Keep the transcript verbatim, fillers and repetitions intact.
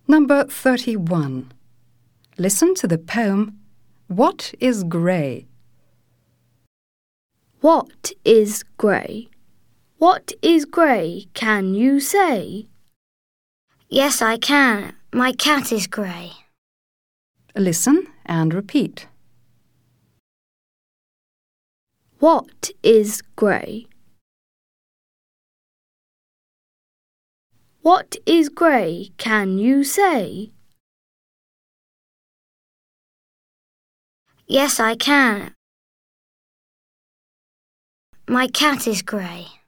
Number thirty-one. Listen to the poem, What is Grey? What is grey? What is grey, can you say? Yes, I can. My cat is grey. Listen and repeat. What is grey? What is grey, can you say? Yes, I can. My cat is grey.